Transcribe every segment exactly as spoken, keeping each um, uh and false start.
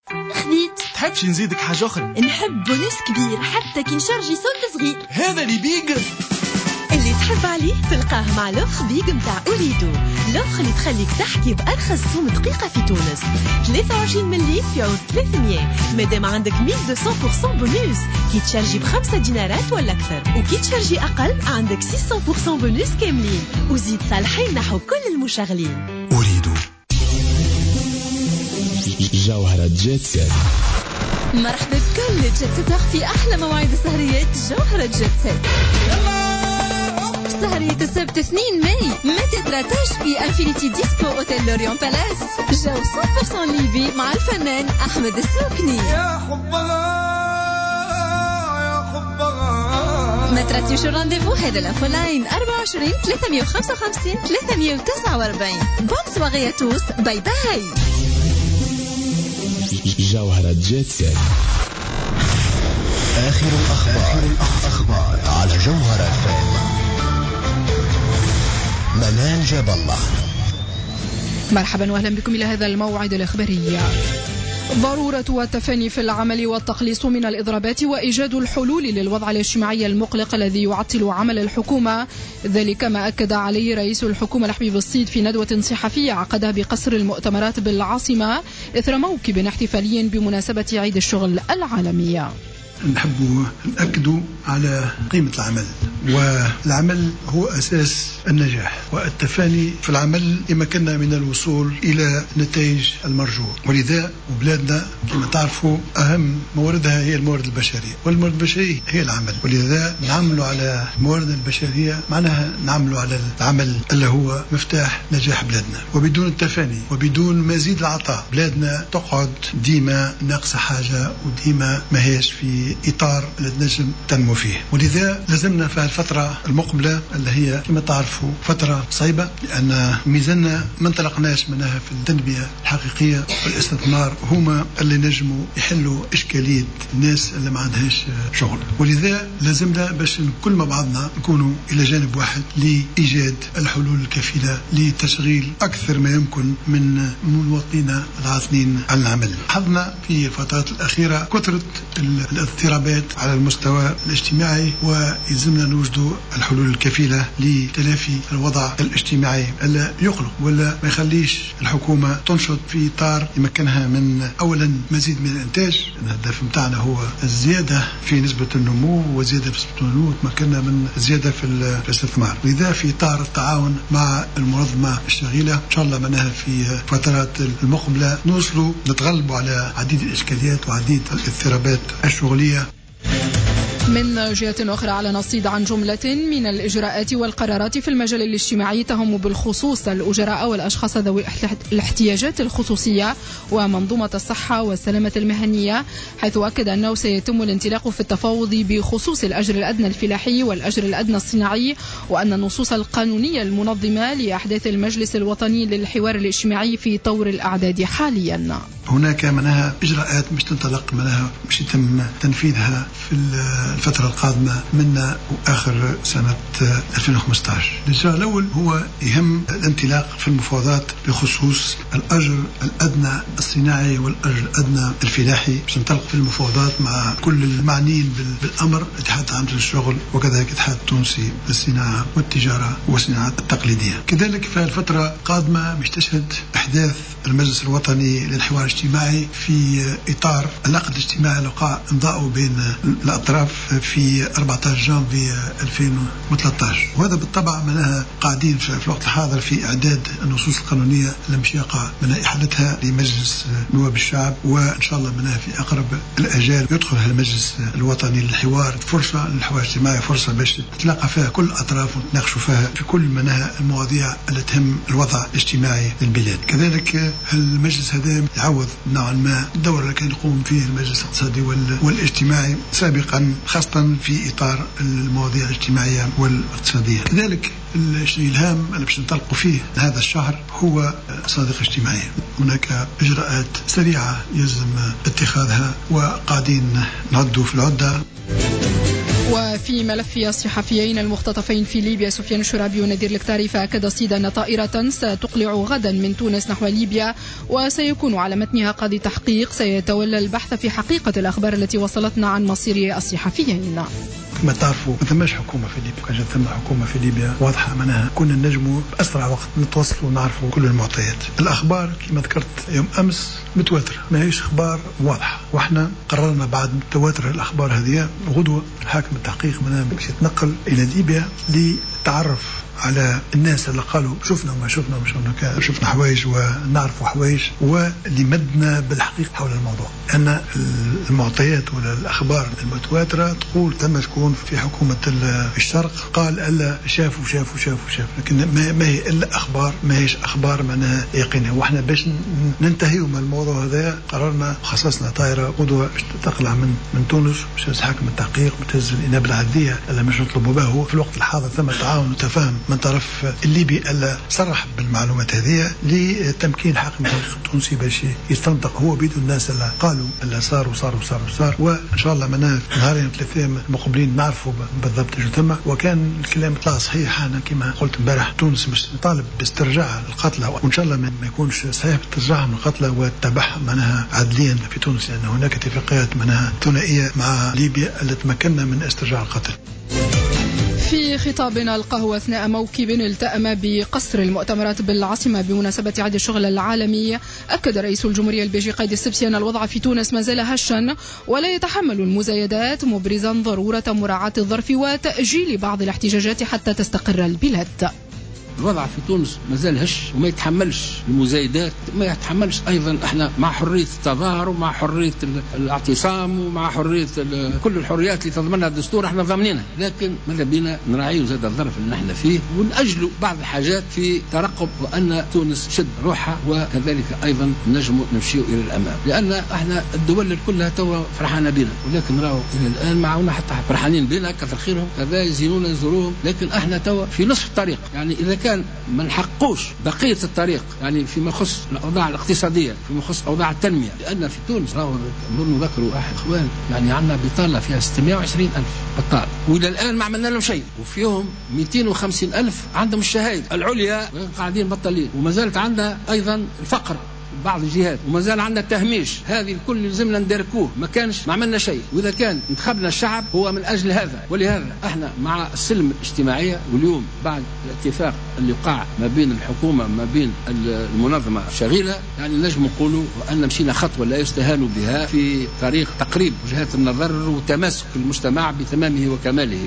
خذيت. تحبش نزيدك حاجة أخرى؟ نحب بونيس كبير حتى كي نشارجي سولد صغير. هذا اللي بيق اللي تحب عليه تلقاه مع لوف بيق متاع أوريدو. لوف اللي تخليك تحكي بأرخص سوم دقيقة في تونس. ثلاثة وعشرين ملي في عوض ثلاثمية. مادام عندك مية ومئتين بالمية بونيس كي تشارجي بخمسة دينارات ولا أكثر، وكي تشارجي أقل عندك ستمية بالمية بونيس كاملين. وزيد صالحين نحو كل المشغلين. أوريدو جوهرة جيت سيت. مرحبا بكل جيت سيتر في أحلى مواعيد السهريات جوهرة جيت سيت. سهرية السبت اثنين ماي ما تتراتاش في انفينيتي ديسكو اوتيل لوريون بالاس. جو مية بالمية ليبي مع الفنان أحمد السوكني. يا حبها يا حبها ما تراتيوش الرانديفو. هذا الانفو لاين أربعة وعشرين ثلاثمية وخمسة وخمسين ثلاثمية وتسعة وأربعين. بون سواغي توس. باي باي. جوهرة جيت سيت. آخر الأخبار, آخر الأخبار على جوهرة فام. منال جاب الله. مرحبا واهلا بكم إلى هذا الموعد الإخباري. ضرورة التفاني في العمل والتقليص من الإضرابات وإيجاد الحلول للوضع الاجتماعي المقلق الذي يعطل عمل الحكومة، ذلك ما أكد عليه رئيس الحكومة لحبيب الصيد في ندوة صحفية عقدها بقصر المؤتمرات بالعاصمة إثر موكب احتفالي بمناسبة عيد الشغل العالمي. نحب نأكد على قيمة العمل، والعمل هو أساس النجاح، والتفاني في العمل يمكننا من الوصول إلى نتائج المرجو. ولذا وبلادنا كما تعرفوا أهم مواردها هي الموارد البشرية، والموارد البشرية هي العمل. ولذا نعملوا على الموارد البشرية معناها نعملوا على العمل اللي هو مفتاح نجاح بلادنا. وبدون التفاني وبدون مزيد العطاء بلادنا تقعد ديما ناقصة حاجة، وديما ماهيش في إطار النجم تنمو فيه. ولذا لازمنا في الفترة المقبلة اللي هي كما تعرفوا فترة صعبة، لأن ميزاننا ما انطلقناش منها في التنمية الحقيقية والاستثمار، هما اللي نجموا يحلوا إشكالية الناس اللي ما عندهاش شغل. ولذا لازمنا باش كل ما بعضنا نكونوا إلى جانب واحد لإيجاد الحلول الكفيلة لتشغيل أكثر ما يمكن من مواطنينا العاطلين عن العمل. حظنا في الفترات الأخيرة كثرة الاضطرابات على المستوى الاجتماعي، ويلزمنا نوجدوا الحلول الكفيلة لتلافي الوضع الاجتماعي اللي يقلق ولا ما يخليش الحكومة تنشط في إطار يمكنها من أولا مزيد من الإنتاج. الهدف متاعنا هو الزيادة في نسبة النمو، وزيادة في نسبة النمو تمكننا من زيادة في الاستثمار. لذا في إطار التعاون مع المنظمة الشغيلة إن شاء الله منها في فترات المقبلة نوصلوا نتغلبوا على عديد الإشكاليات وعديد الاضطرابات الشغلية. من جهة أخرى أعلن الصيد عن جملة من الإجراءات والقرارات في المجال الاجتماعي تهم بالخصوص الأجراء والأشخاص ذوي الاحتياجات الخصوصية ومنظومة الصحة والسلامة المهنية، حيث أكد أنه سيتم الانطلاق في التفاوض بخصوص الأجر الأدنى الفلاحي والأجر الأدنى الصناعي، وأن النصوص القانونية المنظمة لأحداث المجلس الوطني للحوار الاجتماعي في طور الأعداد حاليا. هناك منها إجراءات مش تنطلق منها مش يتم تنفيذها في الفترة القادمة من آخر سنة ألفين وخمسة عشر. الإجراء الأول هو يهم الانطلاق في المفاوضات بخصوص الأجر الأدنى الصناعي والأجر الأدنى الفلاحي، باش ننطلق في المفاوضات مع كل المعنيين بالأمر، اتحاد عام الشغل وكذلك الاتحاد التونسي للصناعة والتجارة والصناعات التقليدية. كذلك في الفترة القادمة باش تشهد أحداث المجلس الوطني للحوار الاجتماعي في إطار العقد الاجتماعي اللي وقع إمضاؤه بين الأطراف في أربعة عشر جانفي ألفين وثلاثة عشر. وهذا بالطبع معناها قاعدين في الوقت الحاضر في إعداد النصوص القانونية اللي مش يقع منها إحالتها لمجلس نواب الشعب، وإن شاء الله منها في أقرب الأجال يدخل المجلس الوطني للحوار، فرصة للحوار الاجتماعي، فرصة باش تتلاقى فيها كل الأطراف وتناقشوا فيها في كل منها المواضيع اللي تهم الوضع الاجتماعي للبلاد. كذلك المجلس هذا يعوض نوعا ما الدور اللي كان يقوم فيه المجلس الاقتصادي والاجتماعي سابقا، خاصة في إطار المواضيع الاجتماعية والاقتصادية. كذلك الشيء الهام اللي باش نطلقوا فيه هذا الشهر هو صادق اجتماعي. هناك إجراءات سريعة يلزم اتخاذها وقاعدين نعدوا في العدة. وفي ملف الصحفيين المختطفين في ليبيا سفيان الشرابي ونذير الكتاري، فأكد الصيد أن طائرة ستقلع غدا من تونس نحو ليبيا وسيكون على متنها قاضي تحقيق سيتولى البحث في حقيقة الأخبار التي وصلتنا عن مصير الصحفيين. كما تعرفوا ما ثماش حكومه في ليبيا، كان ثم حكومه في ليبيا واضحه معناها كنا نجموا باسرع وقت نتوصلوا ونعرفوا كل المعطيات. الاخبار كما ذكرت يوم امس متواتره، ما هيش اخبار واضحه، واحنا قررنا بعد تواتر الاخبار هذه غدوه حاكم التحقيق معناها باش يتنقل الى ليبيا لتعرف على الناس اللي قالوا شفنا وما شفنا وما شفنا شفنا حوايج ونعرفوا حوايج، ولمدنا بالحقيقة حول الموضوع. أن المعطيات ولا الأخبار المتواترة تقول تم شكون في حكومة الشرق قال ألا شافوا شافوا شافوا شافوا، لكن ما هي إلا أخبار، ما هيش أخبار معناها يقينية. وإحنا باش ننتهي من الموضوع هذا قررنا خصصنا طائرة قدوة باش تقلع من من تونس باش حاكم التحقيق بتهز الإنابة العادية اللي مش نطلبوا به. في الوقت الحاضر ثم تعاون وتفاهم من طرف الليبي ألا صرح بالمعلومات هذه لتمكين حاكم التحقيق التونسي باش يستنطق هو بيد الناس اللي قالوا ألا صار وصار وصار وصار، وإن شاء الله منا نهارين ثلاثة مقبلين نعرفوا بالضبط شو ثم. وكان الكلام طلع صحيح، أنا كما قلت امبارح تونس مش طالب باسترجاع القتلى، وإن شاء الله ما يكونش صحيح باسترجاعهم القتلى وتبعهم منها عدليا في تونس، لأن هناك اتفاقيات منها ثنائية مع ليبيا اللي تمكننا من استرجاع القتل. في خطاب ألقاه أثناء موكب التأم بقصر المؤتمرات بالعاصمة بمناسبة عيد الشغل العالمي، أكد رئيس الجمهورية البيجي قايد السبسي أن الوضع في تونس ما زال هشا ولا يتحمل المزايدات، مبرزا ضرورة مراعاة الظرف وتأجيل بعض الاحتجاجات حتى تستقر البلاد. الوضع في تونس ما زال هش وما يتحملش المزايدات، ما يتحملش أيضا احنا مع حرية التظاهر ومع حرية الاعتصام ومع حرية كل الحريات اللي تضمنها الدستور احنا ضامنينها، لكن ماذا بينا نراعيه زاد الظرف اللي احنا فيه ونأجلوا بعض الحاجات في ترقب وأن تونس شد روحها، وكذلك أيضا نجم نمشي إلى الأمام، لأن احنا الدول كلها توا فرحانة بنا، ولكن راهو إلى الآن معنا حتى فرحانين بنا كثر خيرهم كذا يزينون يزوروهم، لكن احنا توا في نصف الطريق. يعني إذا كان ما نحقوش بقية الطريق يعني فيما يخص الأوضاع الاقتصادية فيما يخص أوضاع التنمية، لأن في تونس راهو نذكروا إخوان يعني عندنا بطالة فيها ستمائة وعشرين ألف بطال، وإلى الآن ما عملنا لهم شيء، وفيهم مئتين وخمسين ألف عندهم الشهادة العليا قاعدين بطالين، وما زالت عندنا أيضا الفقر بعض الجهات، وما زال عندنا التهميش، هذه الكل لازمنا ندركوه، ما كانش ما عملنا شيء، واذا كان انتخبنا الشعب هو من اجل هذا. ولهذا احنا مع السلم الاجتماعيه، واليوم بعد الاتفاق اللي وقع ما بين الحكومه ما بين المنظمه الشغيله يعني نجم نقولوا ان مشينا خطوه لا يستهان بها في طريق تقريب وجهات النظر وتماسك المجتمع بتمامه وكماله.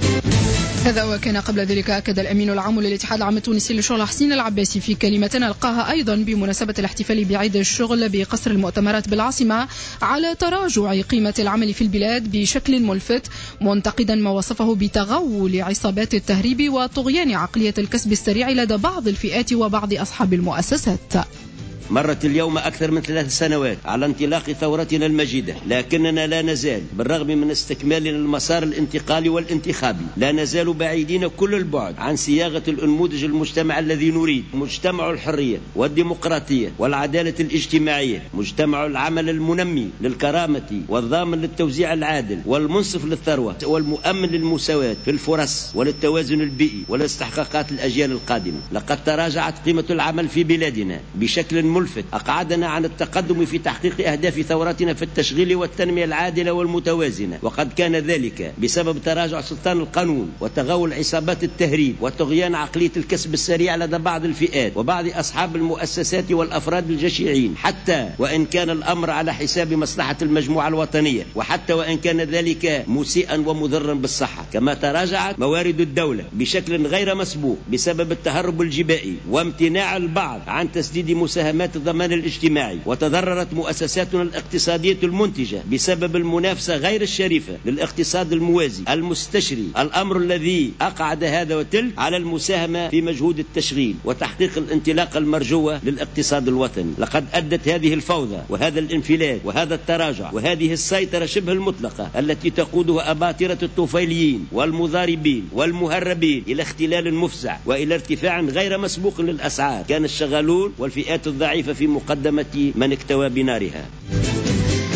هذا وكان قبل ذلك أكد الأمين العام للاتحاد العام التونسي للشغل حسين العباسي في كلمة ألقاها أيضا بمناسبة الاحتفال بعيد الشغل بقصر المؤتمرات بالعاصمة على تراجع قيمة العمل في البلاد بشكل ملفت، منتقدا ما وصفه بتغول عصابات التهريب وطغيان عقلية الكسب السريع لدى بعض الفئات وبعض أصحاب المؤسسات. مرت اليوم أكثر من ثلاث سنوات على انطلاق ثورتنا المجيدة، لكننا لا نزال بالرغم من استكمالنا المسار الانتقالي والانتخابي لا نزال بعيدين كل البعد عن صياغة النموذج المجتمع الذي نريد، مجتمع الحرية والديمقراطية والعدالة الاجتماعية، مجتمع العمل المنمي للكرامة والضامن للتوزيع العادل والمنصف للثروة والمؤمن للمساواة في الفرص وللتوازن البيئي ولاستحقاقات الأجيال القادمة. لقد تراجعت قيمة العمل في بلادنا بشكل ملفت أقعدنا عن التقدم في تحقيق أهداف ثورتنا في التشغيل والتنمية العادلة والمتوازنة، وقد كان ذلك بسبب تراجع سلطان القانون وتغول عصابات التهريب وطغيان عقلية الكسب السريع لدى بعض الفئات وبعض أصحاب المؤسسات والأفراد الجشعين، حتى وإن كان الأمر على حساب مصلحة المجموعة الوطنية، وحتى وإن كان ذلك مسيئا ومضرا بالصحة. كما تراجعت موارد الدولة بشكل غير مسبوق بسبب التهرب الجبائي وامتناع البعض عن تسديد مساهمات الضمان الاجتماعي، وتضررت مؤسساتنا الاقتصادية المنتجة بسبب المنافسة غير الشريفة للاقتصاد الموازي المستشري، الأمر الذي أقعد هذا وتلك على المساهمة في مجهود التشغيل وتحقيق الانطلاقة المرجوة للاقتصاد الوطني. لقد أدت هذه الفوضى وهذا الانفلات وهذا التراجع وهذه السيطرة شبه المطلقة التي تقودها أباطرة الطفيليين والمضاربين والمهربين إلى اختلال مفزع وإلى ارتفاع غير مسبوق للأسعار، كان الشغالون والفئات الضعيفة في مقدمة من اكتوى بنارها.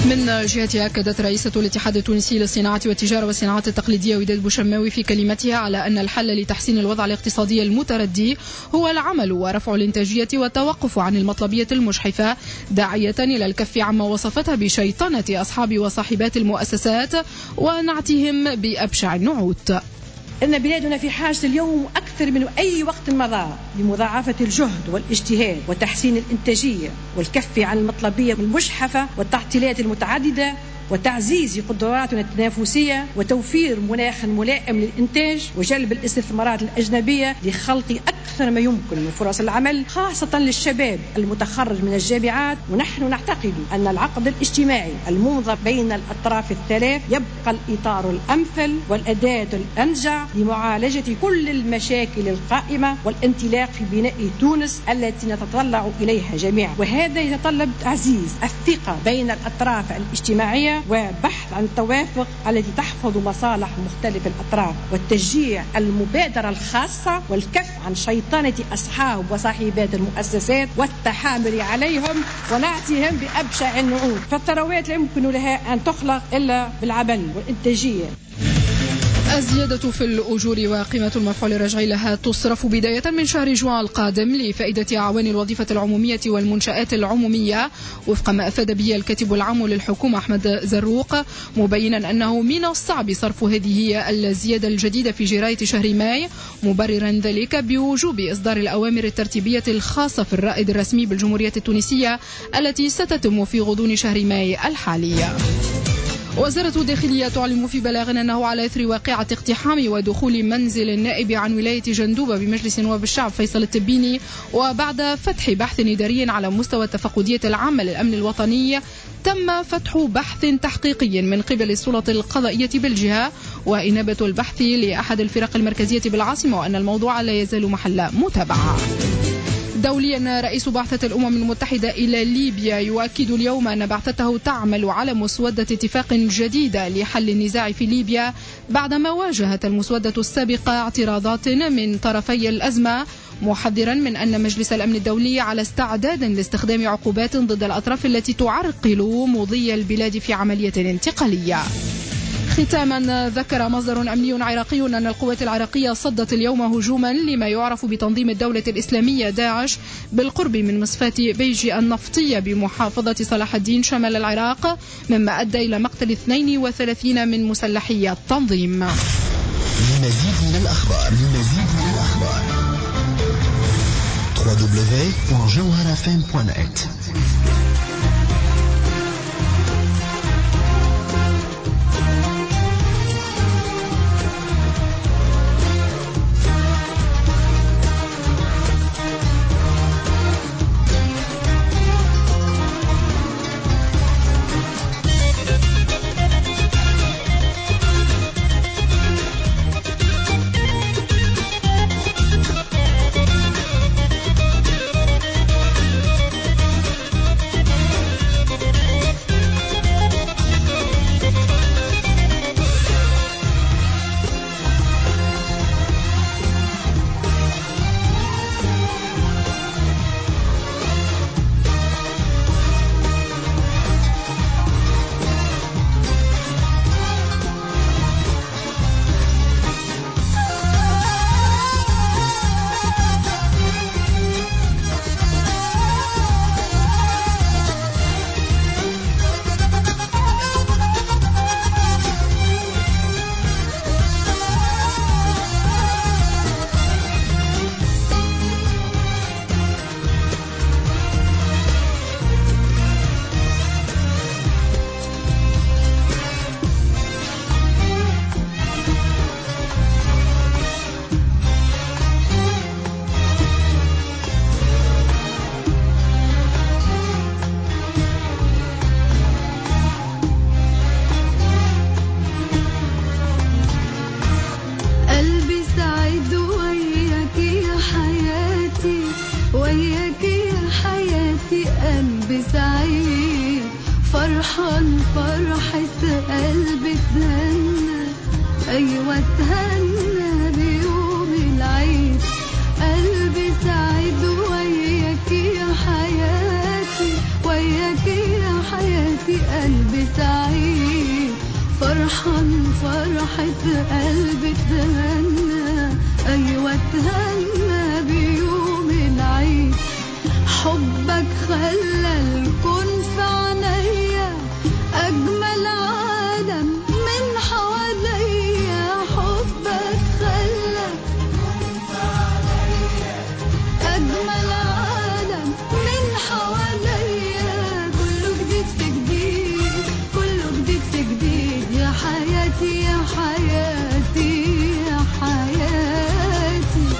من جهتها أكدت رئيسة الاتحاد التونسي للصناعة والتجارة والصناعات التقليدية وداد بوشماوي في كلمتها على أن الحل لتحسين الوضع الاقتصادي المتردي هو العمل ورفع الإنتاجية والتوقف عن المطلبية المجحفة، داعية إلى الكف عما وصفتها بشيطنة أصحاب وصاحبات المؤسسات ونعتهم بأبشع النعوت. إن بلادنا في حاجة اليوم أكثر من أي وقت مضى لمضاعفة الجهد والاجتهاد وتحسين الإنتاجية والكف عن المطلبية المجحفة والتعطيلات المتعددة وتعزيز قدراتنا التنافسية وتوفير مناخ ملائم للإنتاج وجلب الاستثمارات الأجنبية لخلق أكثر ما يمكن من فرص العمل خاصة للشباب المتخرج من الجامعات. ونحن نعتقد أن العقد الاجتماعي المنظم بين الأطراف الثلاث يبقى الإطار الأمثل والأداة الأنجع لمعالجة كل المشاكل القائمة والانطلاق في بناء تونس التي نتطلع إليها جميعا، وهذا يتطلب تعزيز الثقة بين الأطراف الاجتماعية وبحث عن التوافق التي تحفظ مصالح مختلف الأطراف والتشجيع المبادرة الخاصة والكف عن شيطنة أصحاب وصاحبات المؤسسات والتحامل عليهم ونعتهم بأبشع النعوت، فالثروات لا يمكن لها أن تخلق إلا بالعمل والإنتاجية. الزيادة في الأجور وقيمة المفعول الرجعي لها تصرف بداية من شهر جوان القادم لفائدة أعوان الوظيفة العمومية والمنشآت العمومية وفق ما أفاد به الكاتب العام للحكومة أحمد زروق، مبينا أنه من الصعب صرف هذه الزيادة الجديدة في جراية شهر ماي، مبررا ذلك بوجوب إصدار الأوامر الترتيبية الخاصة في الرائد الرسمي بالجمهورية التونسية التي ستتم في غضون شهر ماي الحالي. وزارة الداخلية تعلم في بلاغ أنه على إثر واقعة اقتحام ودخول منزل النائب عن ولاية جندوبة بمجلس نواب الشعب فيصل التبيني، وبعد فتح بحث إداري على مستوى التفقدية العامة للأمن الوطني، تم فتح بحث تحقيقي من قبل السلطة القضائية بالجهة وإنابة البحث لأحد الفرق المركزية بالعاصمة، وأن الموضوع لا يزال محل متابعة. دوليا، رئيس بعثة الأمم المتحدة إلى ليبيا يؤكد اليوم أن بعثته تعمل على مسودة اتفاق جديدة لحل النزاع في ليبيا بعدما واجهت المسودة السابقة اعتراضات من طرفي الأزمة، محذرا من أن مجلس الأمن الدولي على استعداد لاستخدام عقوبات ضد الأطراف التي تعرقل مضي البلاد في عملية انتقالية. ختاما، ذكر مصدر أمني عراقي أن القوات العراقية صدت اليوم هجوما لما يعرف بتنظيم الدولة الإسلامية داعش بالقرب من مصفاة بيجي النفطية بمحافظة صلاح الدين شمال العراق، مما أدى إلى مقتل اثنين وثلاثين من مسلحي التنظيم. لمزيد من الأخبار لمزيد من الأخبار دبليو دبليو دبليو دوت جوهرة إف إم دوت نت. فرحان فرحة قلبي تهنى، أيوة تهنى بيوم العيد. قلبي سعيد وياك يا حياتي، وياك يا حياتي قلبي قلبي سعيد فرحان فرحة قلبي تهنى أيوة تهنى بيوم العيد حبك خلى الكون في عينيا أجمل عالم من حواليا حبك خلى أجمل عالم من حواليا كله جديد في جديد كله جديد في جديد يا حياتي يا حياتي يا حياتي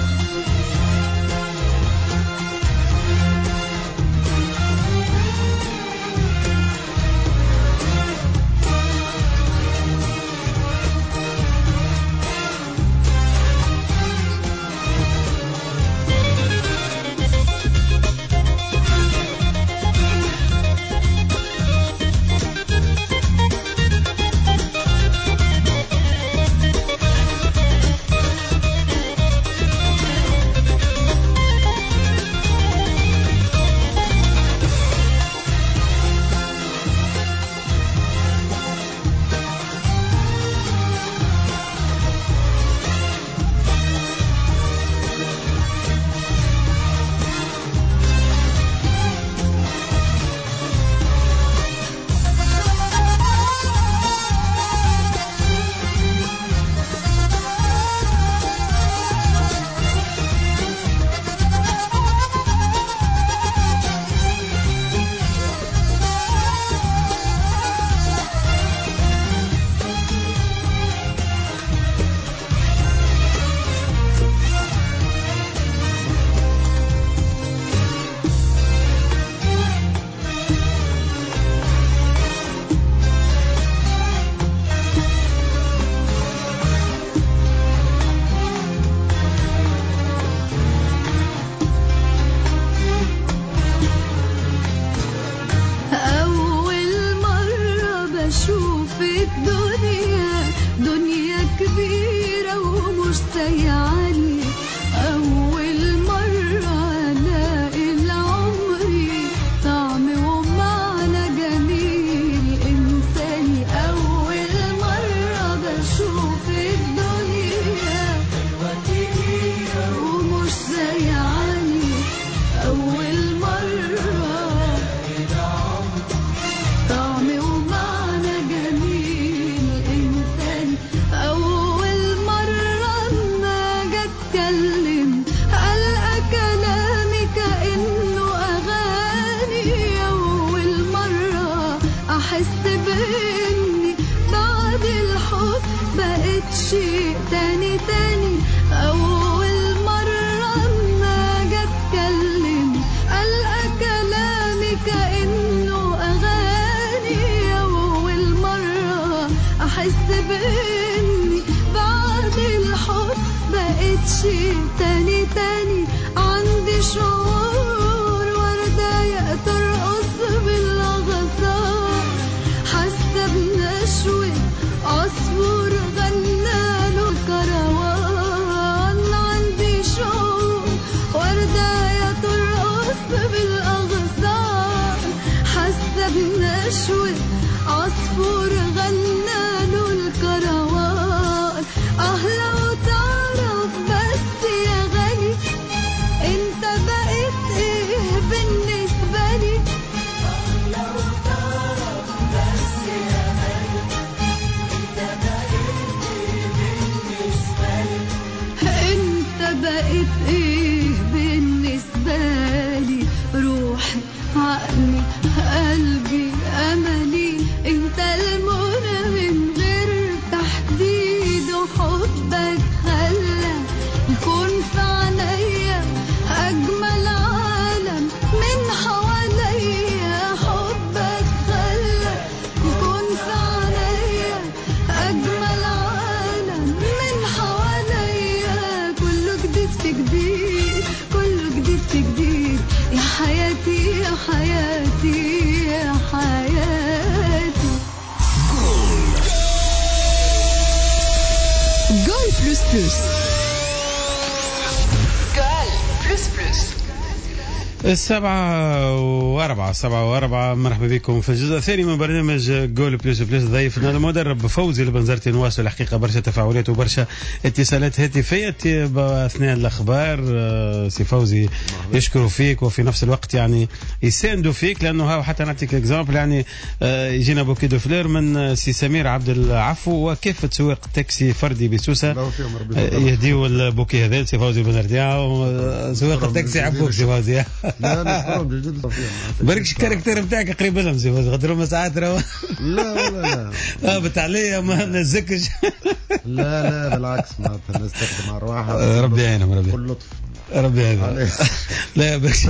Plus plus. السبعة وأربعة سبعة وأربعة مرحبا بكم في الجزء الثاني من برنامج جول بليس بليس. ضيفنا المدرب فوزي البنزرتي نواصل الحقيقة برشا تفاعلات وبرشا اتصالات هاتفية أثناء الأخبار. سي فوزي يشكروا فيك وفي نفس الوقت يعني يساندوا فيك، لأنه ها حتى نعطيك اكزامبل يعني يجينا بوكي دو فلير من سي سمير عبد العفو وكافة سواق تاكسي فردي بسوسة يهديوا البوكي هذا سي فوزي البنزرتي. سواق التاكسي يحبوك سي فوزي. لا لا بركش الكاركتير بتاعك قريب لهم سي فوزي غدروا ما ساعات راه لا ولا لا اه بتعليا ما نزكش. لا لا بالعكس معناتها نستخدم أرواحها. ربي يعينهم ربي كل لطف ربي يعينهم. لا بركش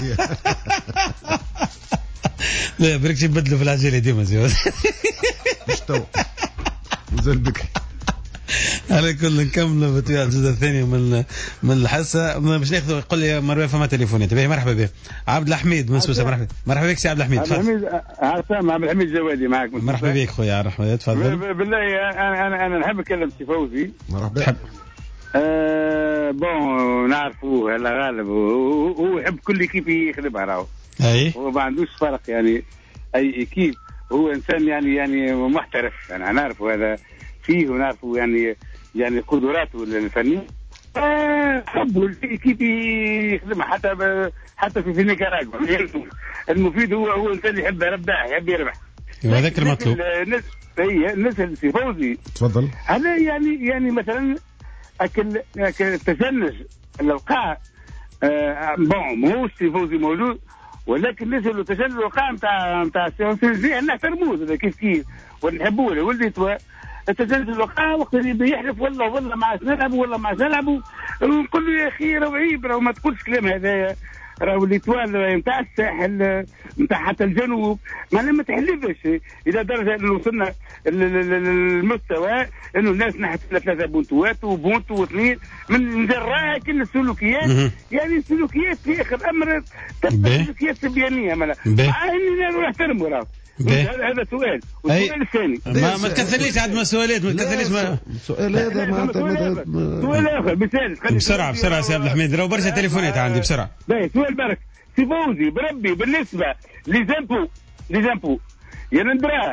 لا بركش يبدلوا في العجلة ديما سي فوزي مش تو وزل بك. على كل نكمل بتوع الجزء الثاني من من الحصه باش ناخذ. يقول لي مروه فما تليفونات. باهي مرحبا بك عبد الحميد من سوسه. مرحبا مرحبا بك سي عبد الحميد. عبد الحميد عسام عبد الحميد جوادي معك. مرحبا بك خويا الرحمن تفضل. بالله انا انا انا نحب نكلم سي فوزي. مرحبا. تحب أه بون نعرفوه هلا غالب هو يحب كل كيف يخدمها راهو. اي هو ما عندوش فرق يعني اي كيف. هو انسان يعني يعني محترف يعني نعرفه هذا فيه ونعرفه يعني يعني قدراته الفنية. أه حبه كيف يخدمها حتى حتى في نيكاراغوا. المفيد هو هو انسان يحب ربح يحب يربح. وهذاك المطلوب. الناس هي الناس اللي في فوزي تفضل. هذا يعني يعني مثلا اكل التجنج الوقاع. أه بون ماهوش في فوزي موجود، ولكن الناس اللي تجنج الوقاع نتاع نتاع السياسيين نحترموه كيف كيف ونحبوه. ولدي التجنج الوقاع وقت اللي يحلف والله والله ما عادش نلعبوا والله ما عادش نلعبوا ونقول له يا اخي راهو عيب راهو ما تقولش كلام هذا. راهو الاتوال نتاع الساحل نتاع حتى الجنوب معناها ما تحلفش الى درجه انه وصلنا المستوى انه الناس نحت ثلاثه بونتوات وبونتو واثنين من جراء كل السلوكيات. يعني السلوكيات في اخر الامر تبقى سلوكيات سبيانيه معناها مع اني نحترمه راهو. هذا سؤال. والسؤال الثاني ما ما تكثرليش عاد مسؤوليات ما تكثرليش ما سؤال هذا ما سؤال اخر مثال بسرعه بسرعه سي عبد الحميد راهو برشا تليفونات عندي بسرعه. باهي سؤال برك سي فوزي بربي بالنسبه ليزامبو ليزامبو يا ندرا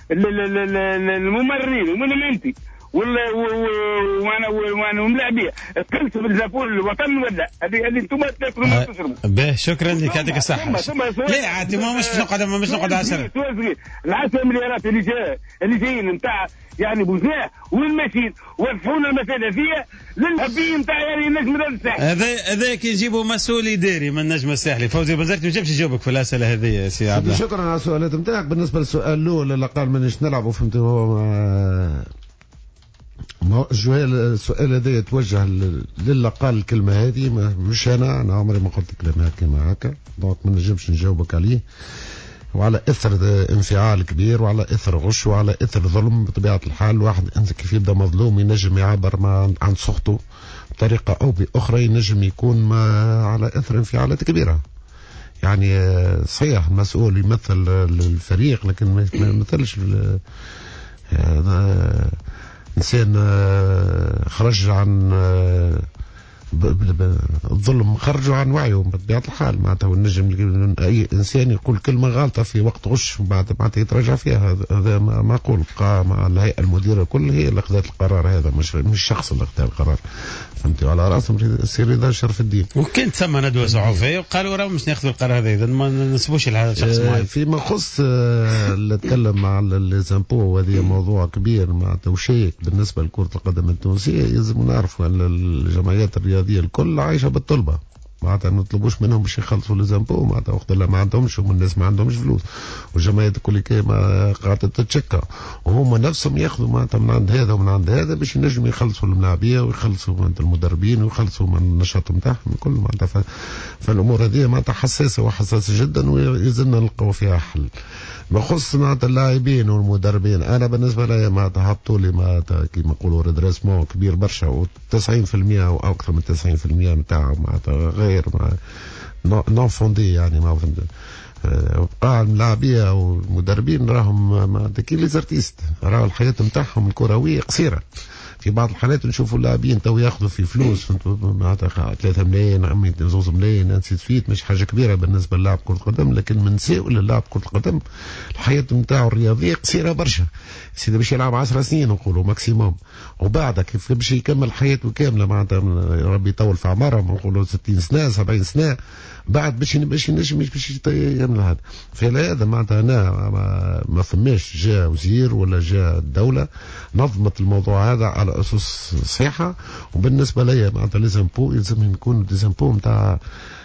الممرين ومنمنتي ولا وانا وانا وملاعبيه تكلسوا بالزابون الوطن ولا هذه اللي انتم تاكلوا ما تشربوا. باهي شكرا لك يعطيك الصحه. لا عاد ما مش نقعد مش نقعد عشرة العشرة مليارات اللي جاء اللي جايين نتاع يعني بوزاع وين ماشيين وضحونا المساله فيها للحبي نتاع يعني النجم الساحلي. هذا هذا كي نجيبوا مسؤول اداري من النجم الساحلي. فوزي بنزرتي ما جابش يجاوبك في الاسئله هذه يا سي عبد الله. شكرا على السؤالات نتاعك. بالنسبه للسؤال الاول اللي قال مانيش نلعبوا فهمت هو ما السؤال هذا يتوجه للي قال الكلمه هذه مش انا انا عمري ما قلت كلمه كيما هكا دونك ما نجمش نجاوبك عليه. وعلى اثر انفعال كبير وعلى اثر غش وعلى اثر ظلم بطبيعه الحال واحد انت كيف يبدا مظلوم ينجم يعبر ما عن سخطه بطريقه او باخرى ينجم يكون ما على اثر انفعالات كبيره. يعني صحيح مسؤول يمثل الفريق لكن ما يمثلش إنسان خرج عن الظلم خرجوا عن وعيه بطبيعة الحال. معناتها النجم أي إنسان يقول كلمة غلطة في وقت غش بعد معناتها يتراجع فيها. هذا معقول. مع الهيئة المديرة كل هي اللي أخذت القرار هذا مش مش الشخص اللي أخذ القرار. فهمتوا على رأسهم السير رضا شرف الدين. وكانت ثم ندوة صحفية وقالوا راه مش ناخذوا القرار هذا إذا ما نسبوش الشخص معين. فيما يخص اللي تكلم مع ليزامبو وهذه موضوع كبير معناتها وشيك بالنسبة لكرة القدم التونسية. يلزم نعرفوا أن الجمعيات الرياضية الكل عايشة بالطلبة. معناتها ما نطلبوش منهم باش يخلصوا ليزامبو معناتها وقت لا ما عندهمش والناس ما عندهمش فلوس والجمعيات الكل كيما قاعدة تتشكى وهم نفسهم ياخذوا معناتها من عند هذا ومن عند هذا باش ينجموا يخلصوا الملاعبية ويخلصوا من المدربين ويخلصوا من النشاط نتاعهم الكل. معناتها فالامور هذه معناتها حساسة وحساسة جدا ويلزمنا نلقوا فيها حل. بخص معناتها اللاعبين والمدربين انا بالنسبه لي معناتها حطوا لي معناتها كيما نقولوا ريدريسمون كبير برشا وتسعين في المية او اكثر من تسعين في المية نتاعهم معناتها غير نون فوندي يعني ما فهمت. بقى اللاعبيه والمدربين راهم معناتها كي لي زارتيست راهو الحياه نتاعهم الكرويه قصيره. في بعض الحالات نشوفوا اللاعبين تو ياخذوا في فلوس معناتها ثلاثة ملايين عمي زوز ملايين نسيت فيت مش حاجه كبيره بالنسبه للاعب كره القدم، لكن من نساو للاعب كره القدم الحياه نتاعو الرياضيه قصيره برشا. سيدي باش يلعب عشر سنين نقولوا ماكسيموم، وبعد كيف باش يكمل حياته كامله معناتها ربي يطول في عمرهم نقولوا ستين سنه سبعين سنه بعد باش باش ينجم باش يعمل هذا. فلهذا معناتها انا ما, ما فماش جا وزير ولا جا الدوله نظمت الموضوع هذا على اسس صحيحه. وبالنسبه لي معناتها لازمبو يلزم يكون ديزامبو نتاع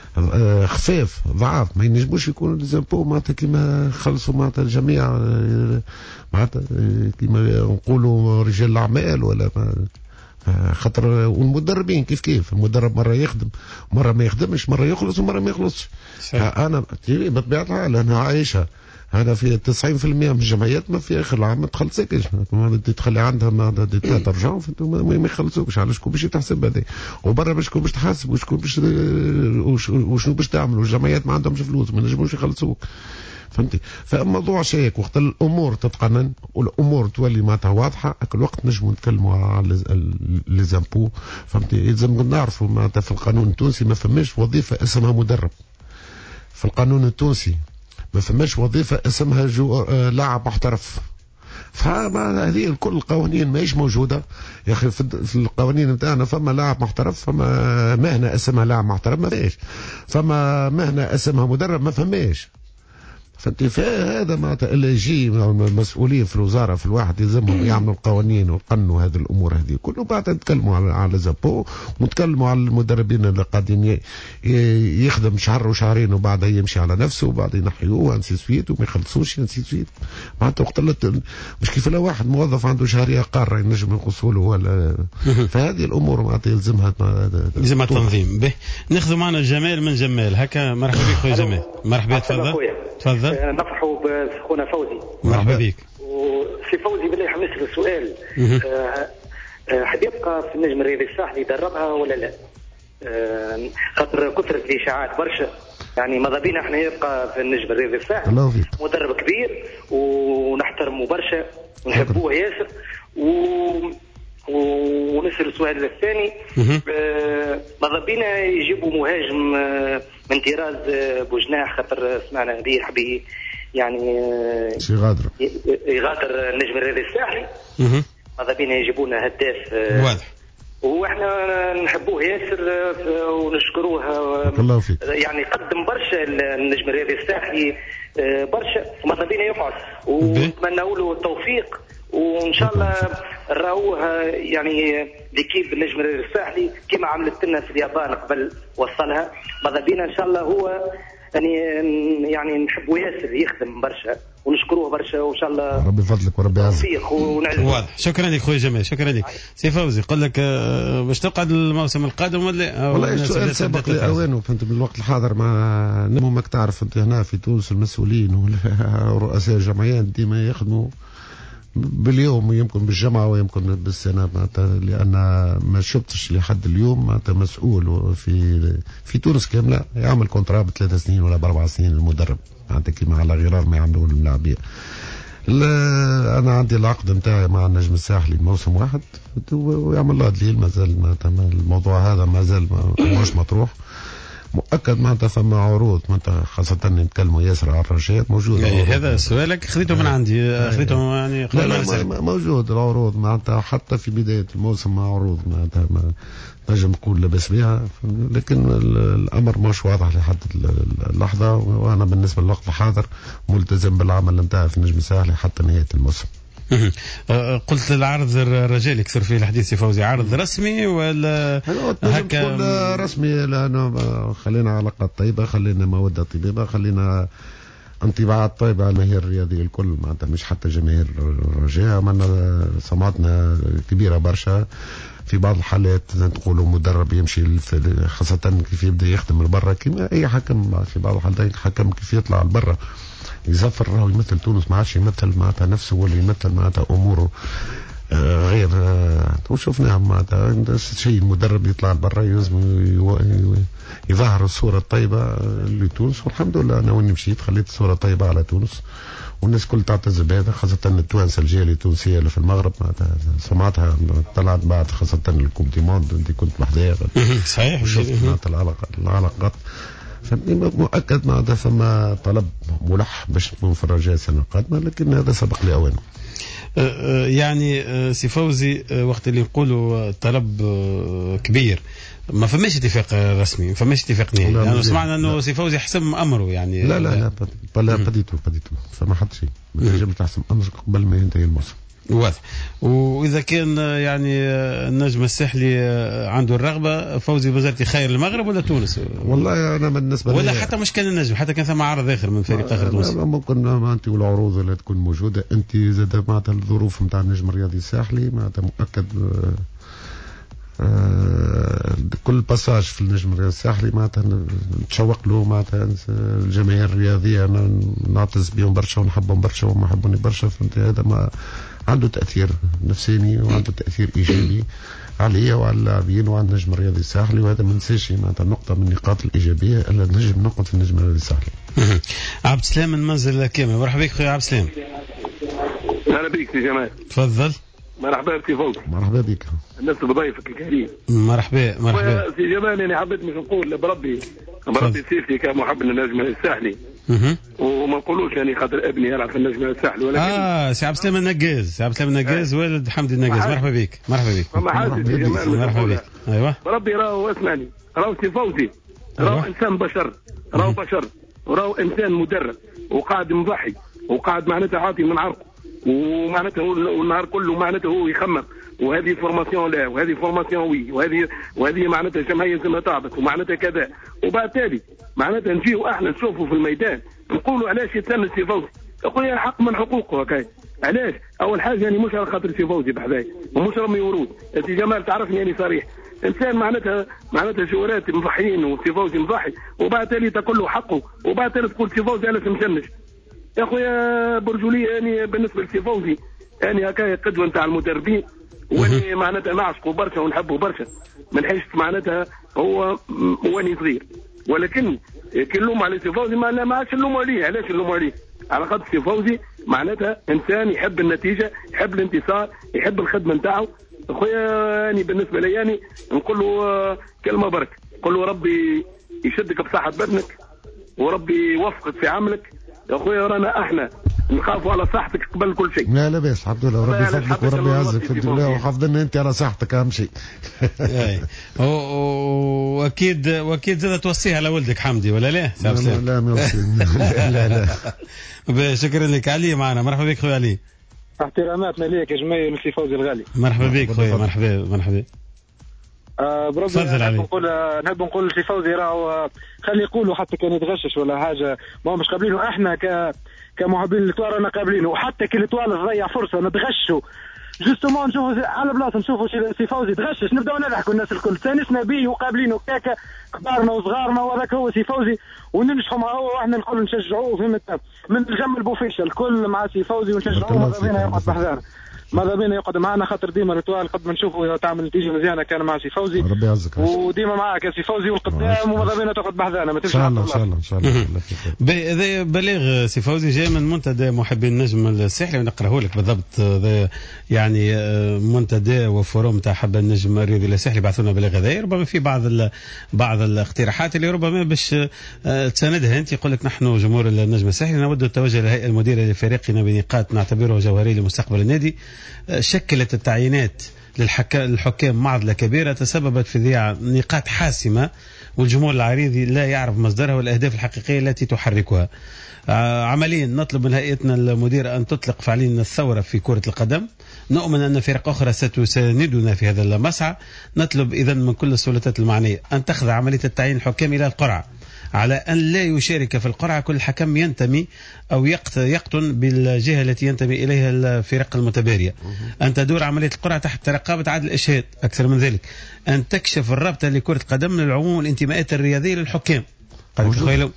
خفاف ضعاف، ما ينجموش يكونوا ديزامبو معناتها كيما خلصوا معناتها الجميع معناتها كيما نقولوا رجال الاعمال ولا خاطر. والمدربين كيف كيف المدرب مره يخدم مره ما يخدمش، مره يخلص ومره ما يخلصش. انا بطبيعه الحال انا عايشه هذا في تسعين بالمئة من الجمعيات ما في اخر العام ما تخلصكش، تخلي عندها ترجع ما يخلصوكش. على شكون باش تحسب هذا وبرا باش شكون باش تحاسب وشكون باش وشنو باش تعمل، والجمعيات ما عندهمش فلوس ما نجموش يخلصوك فهمتي. فالموضوع شيك وقت الامور تتقنن والامور تولي معناتها واضحه كل وقت نجموا نتكلموا على لي زامبو فهمتي. يلزم نعرفوا معناتها في القانون التونسي ما فماش وظيفه اسمها مدرب. في القانون التونسي ما فماش وظيفه اسمها جو آه لاعب محترف. فهذه الكل القوانين ماهيش موجوده يا اخي. في القوانين نتاعنا فما لاعب محترف، فما مهنه اسمها لاعب محترف ما فيش، فما مهنه اسمها مدرب ما فماش فهمتي. فهذا معناتها اللي يجي المسؤولين في الوزاره في الواحد يلزمهم يعملوا القوانين ويقنوا هذه الامور هذه كله. بعد نتكلموا على على زابو ونتكلموا على المدربين اللي قاعدين يخدم شهر وشهرين وبعدها يمشي على نفسه وبعد ينحيوه انسي سويت وما يخلصوش انسي سويت معناتها وقت مش كيف لو واحد موظف عنده شهريه قاره ينجم ينقصوا له ولا. فهذه الامور معناتها يلزمها يلزمها تنظيم به. ناخذ معنا جمال من جمال هكا. مرحبا بك خويا جمال. مرحبا تفضل تفضل. نفرحوا بخونا فوزي. مرحبا بك. وسي فوزي بالله حمسك السؤال حد يبقى في النجم الرياضي الساحلي يدربها ولا لا؟ خاطر كثرة الاشاعات برشا يعني ماذا بينا احنا يبقى في النجم الرياضي الساحلي مدرب كبير ونحترمه برشا ونحبوه ياسر و ونسأل السؤال الثاني ماذا بينا يجيبوا مهاجم من طراز بوجناح خاطر سمعنا هذه يحبي يعني يغادر يغادر النجم الرياضي الساحلي. ماذا بينا يجيبونا هداف واضح واحنا نحبوه ياسر ونشكروه يعني قدم برشا النجم الرياضي الساحلي برشا وماذا بينا يقعد ونتمنى له التوفيق وان شاء الله راوها يعني ليكيب النجم الرياضي الساحلي كما عملت لنا في اليابان قبل وصلها. ماذا بينا ان شاء الله هو يعني يعني نحبوا ياسر يخدم برشا ونشكروه برشا وان شاء الله ربي فضلك وربي يعزك. واضح. شكرا لك خويا جمال. شكرا لك سي فوزي. قل لك باش تقعد الموسم القادم ولا والله السؤال سابق لاوانه فهمت. بالوقت الحاضر ما نمك تعرف انت هنا في تونس المسؤولين ورؤساء الجمعيات ديما يخدموا باليوم يمكن بالجمعة ويمكن بالسنة معناتها لأن ما شفتش لحد اليوم معناتها مسؤول في في تونس كاملة يعمل كونترا بثلاث سنين ولا بأربع سنين المدرب معناتها كيما على غرار ما يعملوا اللاعبين. أنا عندي العقد نتاعي مع النجم الساحلي موسم واحد ويعمل الله دليل مازال معناتها الموضوع هذا مازال مش مطروح مؤكد معناتها فما عروض معناتها خاصة نتكلموا ياسر على الرجاء موجود. هذا سؤالك خذيته من عندي خذيته يعني لا لا موجود العروض معناتها حتى في بداية الموسم مع عروض معناتها نجم نقول لبس بها لكن الأمر مش واضح لحد اللحظة. وأنا بالنسبة للوقت الحاضر ملتزم بالعمل نتاعي في النجم الساحلي حتى نهاية الموسم. قلت العرض الرجال يكثر فيه الحديث فوزي عرض رسمي ولا هكا رسمي لأنه خلينا علاقات طيبة خلينا مودة طيبة خلينا انطباعات طيبة على المجال الرياضي الكل معناتها مش حتى جماهير الرجاء. عملنا سمعتنا كبيرة برشا في بعض الحالات نقولوا مدرب يمشي خاصة كيف يبدأ يخدم البرة كما أي حكم في بعض الحالات حكم كيف يطلع البرة يزفر راهو يمثل تونس ما عادش يمثل معناتها نفسه ولا يمثل معناتها اموره آه غير آه وشفناها معناتها شيء المدرب يطلع برا يلزم يظهر الصوره الطيبه لتونس والحمد لله انا وين مشيت خليت الصوره طيبه على تونس والناس كل تعتز بهذا، خاصة التوانسة الجالية التونسية اللي في المغرب معناتها سمعتها طلعت بعد، خاصة الكوب دي موند انت كنت بحذاها صحيح وشفت معناتها العلاقة العلاقات مؤكد معناتها فما طلب ملح باش تكون في الرجاء السنة القادمة، لكن هذا سبق لأوانه. يعني سي فوزي وقت اللي نقولوا طلب كبير ما فماش اتفاق رسمي، ما فماش اتفاق نهائي، لانه يعني سمعنا انه سي فوزي حسم امره يعني. لا لا لا لا بديتو بديتو فما حد شيء بتنجم تحسم امرك قبل ما ينتهي الموسم. واضح. واذا كان يعني النجم الساحلي عنده الرغبه، فوزي بزرتي خير المغرب ولا تونس؟ والله انا بالنسبه ولا حتى مش كان النجم، حتى كان ثم عرض اخر من فريق اخر تونسي. ممكن ما انت والعروض اللي تكون موجوده، انت زاد معناتها الظروف نتاع النجم الرياضي الساحلي معناتها مؤكد آه كل باساج في النجم الرياضي الساحلي معناتها نتشوق له، معناتها الجماهير الرياضيه انا نعتز بهم برشا ونحبهم برشا وما يحبوني برشا، فهمت؟ هذا ما عنده تاثير نفساني وعنده تاثير ايجابي عليا وعلى اللاعبين وعلى النجم الرياضي الساحلي، وهذا ما ننساش معناتها نقطه من النقاط الايجابيه الا نجم نقطه في النجم الرياضي الساحلي. عبد السلام من منزل كامل، مرحبا بك خويا عبد السلام. اهلا بك سي جمال. تفضل. مرحبا بك فوزي. مرحبا بك. الناس بضيفك الكريم. مرحبا مرحبا. سي جمال انا حبيت مش نقول بربي بربي سيفتي كمحب للنجم الساحلي. اها. وما نقولوش يعني خاطر ابني يلعب في النجم الساحلي، ولكن اه سي عبد السلام النجاز، سي عبد السلام النجاز والد حمدي النجاز. مرحبا بك مرحبا بك. ما حاسس سي جمال. مرحبا بك. ايوه. بربي راهو اسمعني، راهو سي فوزي راهو أيوة. انسان بشر، راهو بشر وراهو انسان مدرب وقاعد مضحي وقاعد معناتها عاطي من عرقه، ومعناتها والنهار كله معناتها هو يخمم، وهذه فورماسيون لا وهذه فورماسيون وي وهذه وهذه معناتها جمعيه لازمها تعبث ومعناتها كذا، وبعد تالي معناتها نجيو احنا نشوفوا في الميدان نقولوا علاش يتسنى سي فوزي. اخويا حق من حقوقه هكايا. علاش؟ اول حاجه يعني مش على خاطر سي فوزي بحذاي ومش رمي ورود، سي جمال تعرفني يعني صريح، انسان معناتها معناتها جوارات مضحيين وسي فوزي مضحي، وبعد تالي تقول له حقه، وبعد تالي تقول سي فوزي علاش مشنش. يا خويا برجوليه يعني بالنسبه لسي فوزي يعني هكايا قدوه نتاع المدربين، واني معناتها نعشقه برشا ونحبه برشا من حيث معناتها هو واني صغير، ولكن كي نلوم على سي فوزي ما ما عادش نلوم عليه. علاش نلوم عليه؟ على خاطر سي فوزي معناتها انسان يحب النتيجه، يحب الانتصار، يحب الخدمه نتاعو. خويا يعني بالنسبه لي يعني نقول له كلمه برك، نقول له ربي يشدك بصحه بدنك وربي يوفقك في عملك. يا خويا رانا احنا نخافوا على صحتك قبل كل شيء. لا لا باس الحمد لله وربي يفضلك وربي يعزك في الدنيا وحافظنا انت على صحتك اهم شيء. واكيد واكيد زاد توصيها لولدك حمدي ولا لا؟ لا لا لا لا لا. شكرا لك. علي معنا، مرحبا بك خويا علي. احتراماتنا ليك يا جماعه سي فوزي الغالي. مرحبا بك خويا. مرحبا مرحبا. آه بربي نحب نقول نحب نقول لسي فوزي راهو خلي يقولوا حتى كان يتغشش ولا حاجه ما مش قابلينه، احنا ك كمحبين الاتوار رانا قابلينه، وحتى كي الاتوار تضيع فرصه نتغشوا جوستومون نشوفوا على بلاصه نشوفوا سي فوزي تغشش نبداو نضحكوا الناس الكل تانسنا بيه وقابلينه كاكا كبارنا وصغارنا، وهذاك هو سي فوزي وننجحوا معه واحنا الكل نشجعوه فهمت من الجم البوفيشال الكل مع سي فوزي ونشجعوه. ماذا بينا يقعد بحذانا، ماذا بينا يقعد معنا خاطر ديما الاتوال قد ما نشوفوا تعمل نتيجه مزيانه كان مع سي فوزي. ربي يعزك وديما معاك يا سي فوزي والقدام، وماذا بينا تقعد بحذانا ما تمشي. ان شاء الله ان شاء الله ان شاء الله. بليغ سي فوزي جاي من منتدى محبين النجم الساحلي ونقراه لك بالضبط، يعني منتدى وفوروم تاع حب النجم الرياضي الساحلي بعثوا لنا بليغ هذا، ربما في بعض بعض الاقتراحات اللي ربما باش تساندها انت. يقول لك نحن جمهور النجم الساحلي نود التوجه للهيئه المديره لفريقنا بنقاط نعتبره جوهري لمستقبل النادي. شكلت التعيينات للحكام معضلة كبيرة تسببت في ضياع نقاط حاسمة، والجمهور العريضي لا يعرف مصدرها والأهداف الحقيقية التي تحركها. عمليا نطلب من هيئتنا المديرة أن تطلق فعليا الثورة في كرة القدم. نؤمن أن فرق أخرى ستساندنا في هذا المسعى. نطلب إذن من كل السلطات المعنية أن تخضع عملية التعيين الحكام إلى القرعة، على أن لا يشارك في القرعة كل حكم ينتمي أو يقطن بالجهة التي ينتمي إليها الفرق المتبارية. أن تدور عملية القرعة تحت رقابة عدل الإشهاد. أكثر من ذلك أن تكشف الرابطة لكرة القدم من العموم والانتماءات الرياضية للحكام.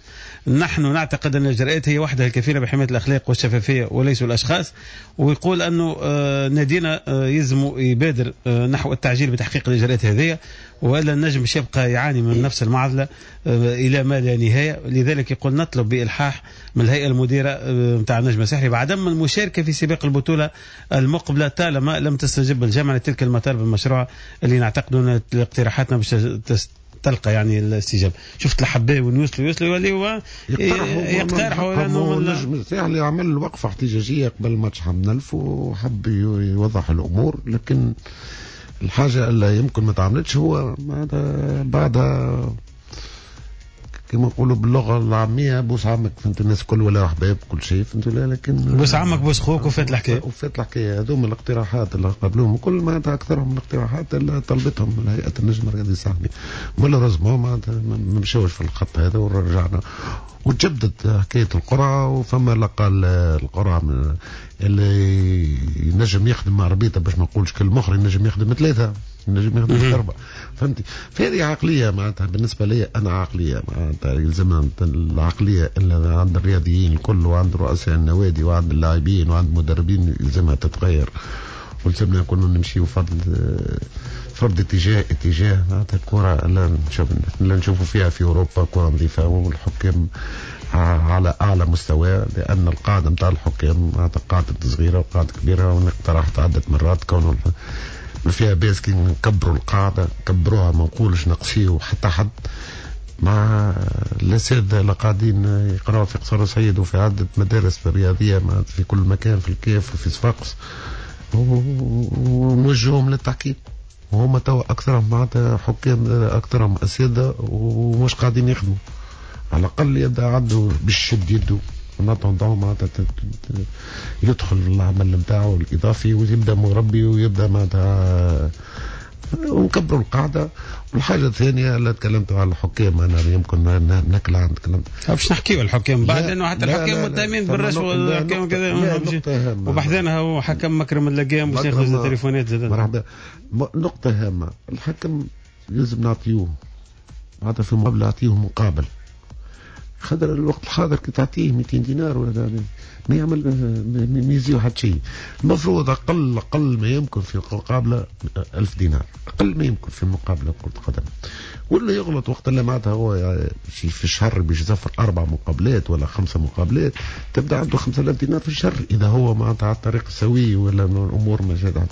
نحن نعتقد أن الإجراءات هي وحدها الكفيلة بحماية الأخلاق والشفافية وليسوا الأشخاص. ويقول أنه نادينا يلزم يبادر نحو التعجيل بتحقيق الإجراءات هذه، وإلا النجم باش يبقى يعاني من نفس المعضلة إلى ما لا نهاية. لذلك يقول نطلب بإلحاح من الهيئة المديرة متاع النجم الساحلي بعدم المشاركة في سباق البطولة المقبلة طالما لم تستجب الجامعة لتلك المطالب المشروعة اللي نعتقد أن اقتراحاتنا باش تلقى يعني الاستجابة. شفت الحباء ونوصلوا يوصلوا يولي هو يقترحوا لأنه النجم الساحلي عمل وقفة احتجاجية قبل الماتش حمنلف وحب يوضح الأمور، لكن الحاجة اللي يمكن ما تعملتش هو بعدها كما نقولوا باللغة العامية بوس عمك، فهمت الناس كل ولا أحباب كل شيء، فهمت لا، لكن بوس عمك بوس خوك وفات الحكاية وفات الحكاية. هذوم الاقتراحات اللي قبلهم كل ما أكثرهم الاقتراحات اللي طلبتهم من هيئة النجم الرياضي الساحلي، ولا رزموا ما مشوش في الخط هذا ورجعنا وتجدد حكاية القرعة. وفما لقى القرعة اللي ينجم يخدم مع ربيته باش ما نقولش كل مخرج ينجم يخدم ثلاثة ينجم يخدم أربعة، فهمتي؟ فهذه عقلية معناتها بالنسبة لي أنا عقلية معناتها يلزمنا العقلية اللي عند الرياضيين الكل وعند رؤساء النوادي وعند اللاعبين وعند المدربين يلزمها تتغير، ولزمنا نكونوا نمشيوا فرد فرد اتجاه اتجاه معناتها الكرة اللي نشوف اللي نشوفوا فيها في أوروبا كرة نظيفة والحكام على أعلى مستوى، لأن القاعدة متاع الحكام معناتها قاعدة صغيرة وقاعدة كبيرة، ونقترحت عدة مرات كونوا فيها بيس كي نكبروا القاعدة كبروها ما نقولش نقصيوا حتى حد مع الأساتذة اللي قاعدين يقرأوا في قصر سعيد وفي عدة مدارس رياضية في كل مكان في الكيف وفي صفاقس، ونوجههم للتحكيم. وهم توا أكثرهم معناتها حكام أكثرهم أساتذة ومش قاعدين يخدموا، على الأقل يبدأ عنده بالشد يده ونطعم معناتها يدخل العمل نتاعو الإضافي ويبدأ مربي ويبدأ معناتها ونكبروا القاعدة. والحاجة الثانية اللي تكلمت على الحكام أنا يمكن ناكل عن تكلمت باش نحكيو الحكام بعد لأنه حتى الحكام متهمين بالرشوة والحكام كذا وبحذانها هو حكم مكرم اللقام باش ياخذ التليفونات زاد. مرحبا. نقطة هامة الحكم لازم نعطيوه معناتها في مقابلة نعطيه مقابل خدر الوقت الحاضر كي تعطيه مئتين دينار ولا ما يعمل ما يزيو حد شيء. المفروض أقل أقل ما يمكن في المقابلة ألف دينار أقل ما يمكن في مقابلة كرة قدم. ولا يغلط وقت اللي معناتها هو في الشهر باش يسافر أربع مقابلات ولا خمسة مقابلات تبدأ عنده خمسة آلاف دينار في الشهر إذا هو معناتها على الطريق السوي ولا الأمور ما جاد.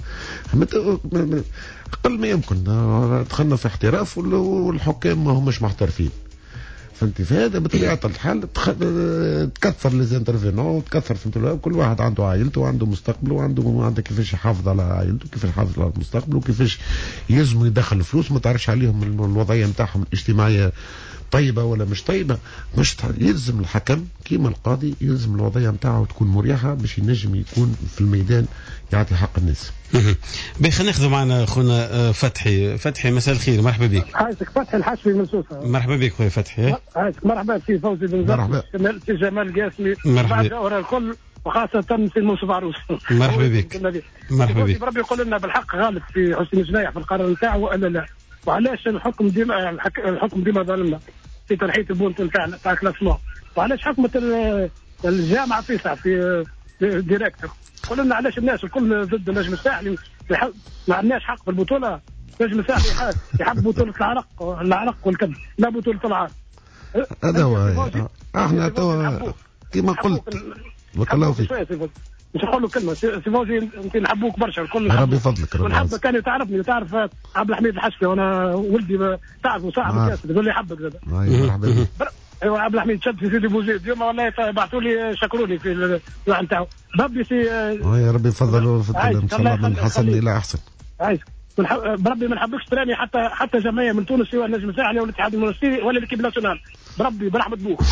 أقل ما يمكن دخلنا في احتراف والحكام ما همش محترفين، فهمتي؟ فهذا بطبيعة الحال تكثر ليزانترفينون تكثر، فهمت؟ كل واحد عنده عائلته وعنده مستقبله وعنده عنده كيفاش يحافظ على عائلته كيفاش يحافظ على مستقبله وكيفاش يلزم يدخل فلوس ما تعرفش عليهم الوضعية نتاعهم الاجتماعية طيبة ولا مش طيبة. مش يلزم الحكم كيما القاضي يلزم الوضعية نتاعه تكون مريحة باش ينجم يكون في الميدان يعطي حق الناس. باش ناخذوا معنا خونا فتحي. فتحي مساء الخير، مرحبا بك. عايزك فتحي الحشري من سوسة. مرحبا بك خويا فتحي. عايزك مرحبا سي فوزي بن زرق سي جمال قاسمي مرحبا جوهر الكل وخاصة سي موسى عروس. مرحبا بك. مرحبا بك. ربي يقول لنا بالحق غالب في حسن جنايح في القرار نتاعو ولا لا، وعلاش الحكم ديما الحكم ديما ظالمنا في ترحية البونت نتاعنا تاع كلاسمون، وعلاش حكمت الجامعة فيسع في ديريكتور. قول لنا علاش الناس الكل ضد النجم الساحلي ما عندناش حق في البطولة. النجم الساحلي يحب بطولة العرق العرق والكذب لا بطولة العرق. هذا هو احنا توا كما قلت بارك الله فيك. مش نقول له كلمه سي فوزي انت نحبوك برشا الكل ربي يفضلك. ونحب كان تعرفني تعرف عبد الحميد الحشفي وانا ولدي تعرفه صاحب كاسر يقول لي يحبك زاد. مرحبا. ايوا عبد الحميد شد في سيدي بوزيد اليوم والله بعثوا لي شكروني في الواحد نتاعو ربي سي يا ربي يفضلوا ان شاء الله من حسن الى احسن. عايز بربي ما نحبكش تراني حتى حتى جمعيه من تونس سواء النجم الساحلي ولا الاتحاد المنستيري ولا الكيب ناسيونال بربي برحمة بوك.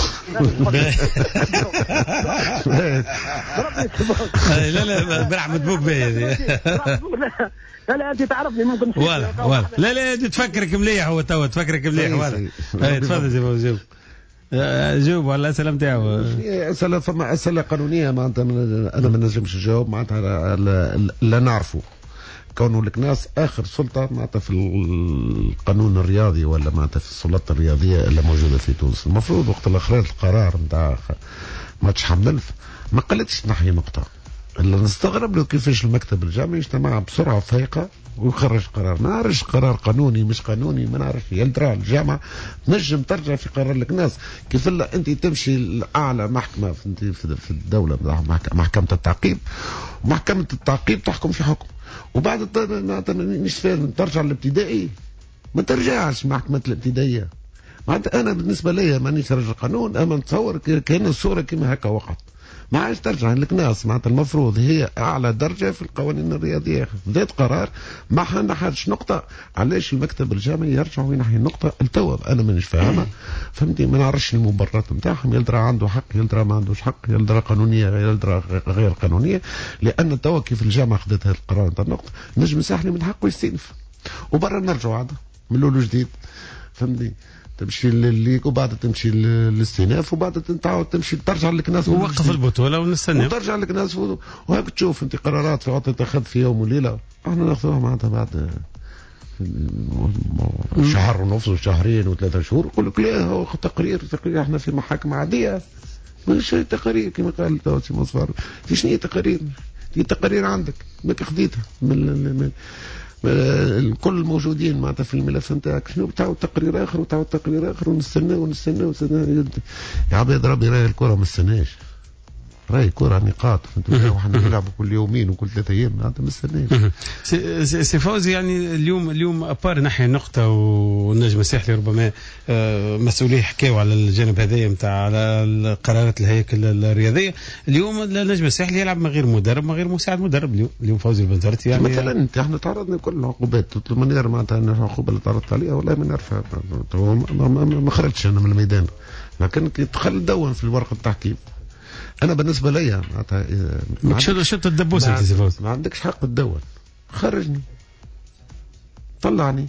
لا لا برحمة بوك باهي. لا لا انت تعرفني ممكن ولا ولا لا لا انت تفكرك مليح هو توا تفكرك مليح ولا تفضل سي فوزي جاوب على الاسئله نتاعو. اسئله فما اسئله قانونيه معناتها انا ما نجمش نجاوب معناتها لا نعرفه، كونه الكناس اخر سلطه معناتها في القانون الرياضي ولا معناتها في السلطه الرياضيه اللي موجوده في تونس. المفروض وقت الاخراج القرار نتاع ماتش حملف ما قلتش نحي نقطه. اللي نستغرب له كيفاش المكتب الجامعي اجتمع بسرعه فايقه ويخرج قرار. ما نعرفش قرار قانوني مش قانوني، ما نعرفش يلدرا الجامعه تنجم ترجع في قرار الكناس. كيف لا انت تمشي لاعلى محكمه في الدوله محكمه التعقيب، ومحكمه التعقيب تحكم في حكم، وبعد مش فاهم ترجع للابتدائي، ما ترجعش محكمه الابتدائيه. معناتها انا بالنسبه لي مانيش راجل قانون، اما نتصور كان الصوره كما هكا وقعت. ما عادش ترجع للكناس. معناتها المفروض هي اعلى درجه في القوانين الرياضيه، بدات قرار ما حنحاش نقطه. علاش المكتب الجامعي يرجع وينحي النقطه التوا؟ انا مانيش فاهمها، فهمتي؟ ما نعرفش المبررات نتاعهم، يلدرا عنده حق يلدرا ما عندوش حق، يلدرا قانونيه يلدرا غير قانونيه. لان توا كيف الجامعه خذت هذا القرار نتاع النقطه، نجم يساحني من حقه يستئنف وبرا نرجعوا عاد من الاول وجديد، فهمتني؟ تمشي للليك وبعد تمشي للاستئناف وبعد تعاود تمشي ترجع للكناس ووقف البطوله ونستنى وترجع للكناس. وهاك تشوف انت قرارات في عطله تاخذ في يوم وليله، احنا ناخذوها معناتها بعد شهر ونص وشهرين وثلاثة شهور. يقول لك لا هو تقرير تقرير احنا في محاكم عاديه، مش تقارير كما قال توسي مصفر. في شنو هي تقارير؟ هي تقارير عندك ماك خديتها من الكل الموجودين معناتها في الملف نتاعك. شنو بتعاود تقرير اخر وتعاود تقرير اخر ونستنى ونستنى ونستنى. يا عباد ربي راهي الكره ما استناش، راهي كره نقاط. انتم احنا نلعبوا كل يومين وكل ثلاثة ايام معناتها ما استناش. سي فوزي يعني اليوم اليوم ابار ناحيه النقطه والنجم الساحلي ربما مسؤوليه حكاوا على الجانب هذايا نتاع على قرارات الهيكل الرياضيه. اليوم النجم الساحلي يلعب من غير مدرب من غير مساعد مدرب. اليوم اليوم فوزي البنزرتي يعني مثلا انت احنا تعرضنا لكل العقوبات المنير معناتها العقوبه اللي تعرضت عليها والله ما نعرفها، ما خرجتش انا من الميدان، لكن تخل دون في الورقه التحكيم. انا بالنسبه لي معناتها شو شو الدبوس انت سي فوزي؟ ما عندكش حق تدون، خرجني طلعني.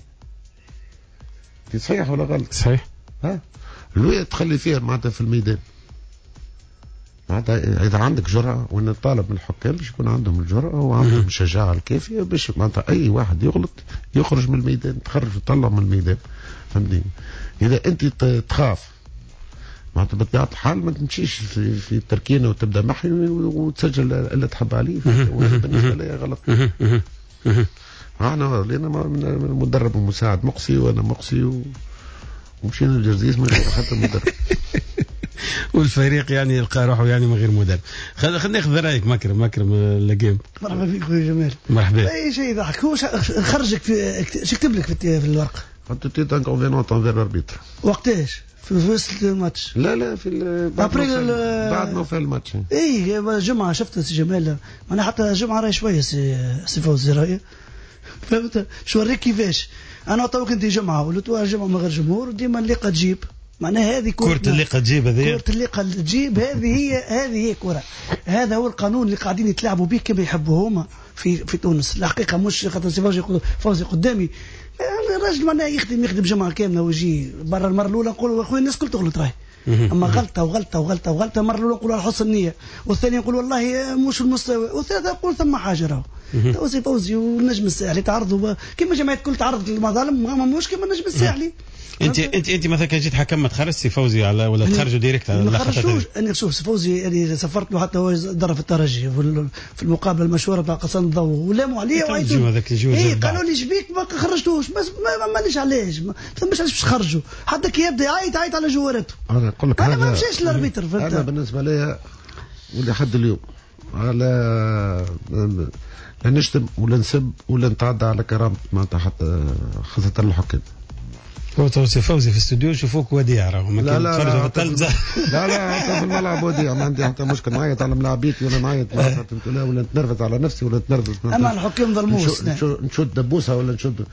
صحيح ولا غلط؟ صحيح. ها الوقت تخلي فيها معناتها في الميدان. معناتها اذا عندك جرأه، وان طالب من الحكام باش يكون عندهم الجرأه وعندهم الشجاعه الكافيه باش معناتها اي واحد يغلط يخرج من الميدان، تخرج وتطلع من الميدان، فهمتني؟ اذا انت تخاف معناتها بطبيعة الحال ما تمشيش في, في التركينه وتبدا محي وتسجل اللي تحب عليه. بالنسبه لي غلط. احنا لنا مدرب ومساعد مقصي وانا مقصي و... ومشينا الجرزيز من غير حتى مدرب. والفريق يعني يلقى روحه يعني من غير مدرب. خلينا خلينا ناخذ رايك مكرم مكرم اللقيم. مرحبا فيك خويا جمال. مرحبا. اي شيء يضحك. هو خرجك في ايش كتب لك في الورقه؟ حطيت تيت ان كونفينونت انفير الاربيتر. وقتاش؟ في وسط الماتش؟ لا لا في بعد ما بعد ما في الماتش. اي جمعه شفت سي جمال، انا حتى جمعه راهي شويه سي سي فوزي راهي فهمت شو وريك كيفاش. انا تو كنت جمعه ولو تو جمعه من غير جمهور ديما اللقه تجيب معناها هذه كرة اللقة تجيب هذه كرة اللقة تجيب هذه هي هذه هي كرة. هذا هو القانون اللي قاعدين يتلاعبوا به كما يحبوا هما في في تونس. الحقيقة مش خاطر سي فوزي قدامي الراجل معناها يخدم يخدم جمعة كاملة ويجي برا. المرة الأولى نقولوا أخويا الناس كل تغلط راهي، أما غلطة وغلطة وغلطة وغلطة. مرة الأولى نقولوا على حسن النية، والثانية نقول والله مش المستوى، والثالثة نقول ثم حاجة راهو. تو سي فوزي والنجم الساحلي تعرضوا كما جماعة الكل تعرضت للمظالم، ما مش كما النجم الساحلي. انت انت انت مثلا كان جيت حكم ما تخرج سي فوزي على ولا تخرجوا ديريكت على ما خرجوش. انا شوف سي فوزي يعني سفرت له حتى هو ضرب في الترجي في المقابله المشهوره تاع قصان الضوء ولاموا عليه وعيطوا هذاك الجو. اي قالوا لي شبيك ما خرجتوش بس ما مانيش علاش ما فهمتش علاش باش خرجوا حتى كي يبدا يعيط يعيط على جوارته. انا نقول لك انا ما مشاش للاربيتر. انا بالنسبه لي ولحد اليوم على لا نشتم ولا نسب ولا نتعدى على كرامه معناتها حتى خاصه الحكام. هو تو سي فوزي في الاستوديو يشوفوك وديع راهو ما كان تفرجوا على التلفزه. لا لا حتى في الملعب وديع ما عندي حتى مشكل. نعيط على ملاعبيتي ولا نعيط ولا ولا نتنرفز على نفسي ولا نتنرفز. اما الحكام ظلموس نشد دبوسه ولا نشد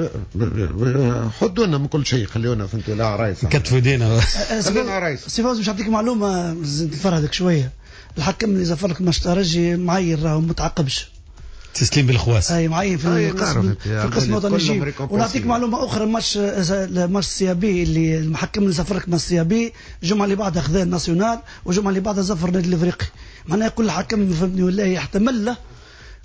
حدونا من كل شيء خليونا فهمتوا لا عرايس كتفوا ايدينا خلينا عرايس. سي فوزي باش نعطيك معلومه تفرهدك شويه. الحكم اللي زفر لك ماتش ترجي معين راهو متعقبش تسليم بالخواس. اي معين في القسم في القسم الوطني. ونعطيك معلومه اخرى. ماتش ماتش السيابي اللي المحكم اللي سافرك من السيابي الجمعه اللي بعدها خذا الناسيونال والجمعه اللي بعدها زفر النادي الافريقي. معناها كل حكم فهمني والله يحتمل له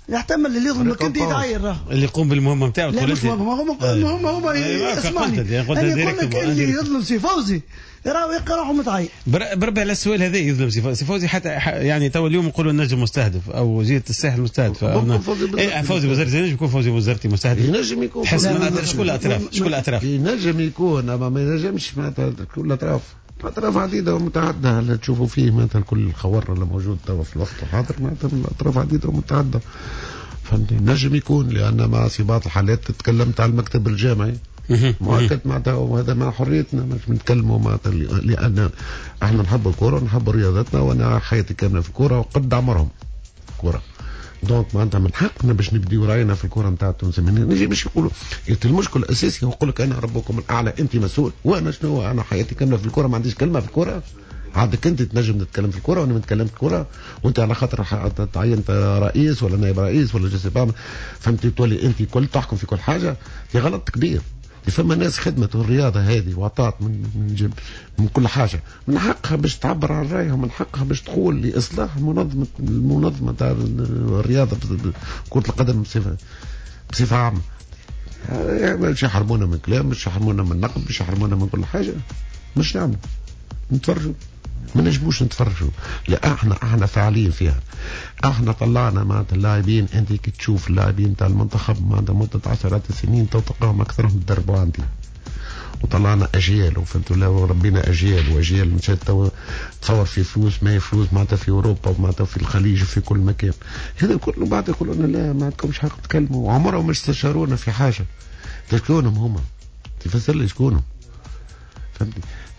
يحتمل اللي يظلمك انت يتعاير اللي يقوم بالمهمه نتاعو. لا مش مهمه هم هم اسمعني انا يقول لك اللي يظلم سي فوزي راهو يقرأهم متعاير. بربع على السؤال هذا يظلم سي فوزي حتى يعني تو اليوم نقولوا النجم مستهدف او جهه الساحل مستهدف. اي فوزي وزارتي ينجم يكون فوزي وزارتي مستهدف. ينجم يكون. تحس من شكون الاطراف شكون الاطراف ينجم يكون اما ما ينجمش معناتها كل الاطراف أطراف عديدة ومتعددة اللي تشوفوا فيه مثلا كل الخور اللي موجود توا في الوقت الحاضر مثلا أطراف عديدة ومتعددة. فنجم يكون لأن مع في بعض الحالات تكلمت على المكتب الجامعي مؤكد معناتها وهذا مع حريتنا مش بنتكلموا معناتها لأن احنا نحب الكرة نحب رياضتنا وأنا حياتي كاملة في الكرة وقد عمرهم كرة. دونك معناتها من حقنا باش نبديو راينا في الكره نتاع تونس. نجي باش يقولوا المشكل الاساسي هو يقول لك انا ربكم الاعلى انت مسؤول وانا شنو انا حياتي كامله في الكره ما عنديش كلمه في الكره. عندك انت تنجم تتكلم في الكره وانا نتكلم في الكره وانت على خاطر تعينت رئيس ولا نائب رئيس ولا جلسه بام فهمتي تولي انت كل تحكم في كل حاجه. في غلط كبير. فما ناس خدمت الرياضه هذه وعطات من من, جب من كل حاجه من حقها باش تعبر عن رايها ومن حقها باش تقول لاصلاح منظمه المنظمه تاع الرياضه كره القدم بصفه بصفه عامه. مش يحرمونا من كلام مش يحرمونا من نقد مش يحرمونا من كل حاجه مش نعمل نتفرجوا ما نجموش نتفرجوا. لا احنا احنا فاعلين فيها. احنا طلعنا معناتها اللاعبين انت كي تشوف اللاعبين تاع المنتخب معناتها مده عشرات السنين تلقاهم اكثرهم تدربوا عندي وطلعنا اجيال وفهمتوا لا وربينا اجيال واجيال مشات تصور في فلوس ما هي فلوس معناتها في اوروبا ومعناتها في الخليج وفي كل مكان. هذا كله بعد يقولوا لنا لا ما عندكمش حق تتكلموا وعمرهم مش استشارونا في حاجه. شكونهم هما تفسر لي شكونهم فهمتي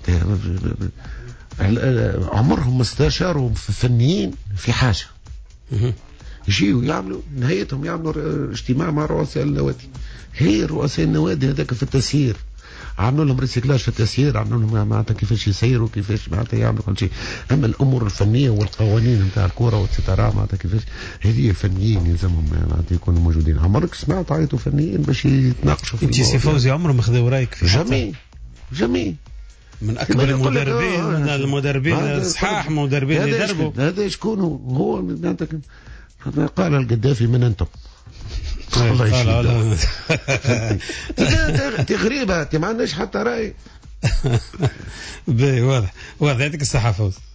عمرهم استشاروا فنيين في حاجة يجيوا يعملوا نهايتهم يعملوا اجتماع مع رؤساء النوادي. هي رؤساء النوادي هذاك في التسيير عملوا لهم ريسيكلاج في التسيير عملوا لهم معناتها كيفاش يسيروا كيفاش معناتها يعملوا كل شيء. اما الامور الفنيه والقوانين نتاع الكره والستاره معناتها كيفاش هذه الفنيين يلزمهم معناتها يكونوا موجودين. عمرك سمعت عيطوا فنيين باش يتناقشوا في انت سي فوزي عمرهم خذوا رايك في جميع جميع من اكبر المدربين من المدربين الصحاح مدربين يدربوا. هذا شكون هو معناتها قال القذافي من انتم الله يشهد. انت غريبه انت ما عندناش حتى راي. واضح واضح يعطيك الصحه فوز.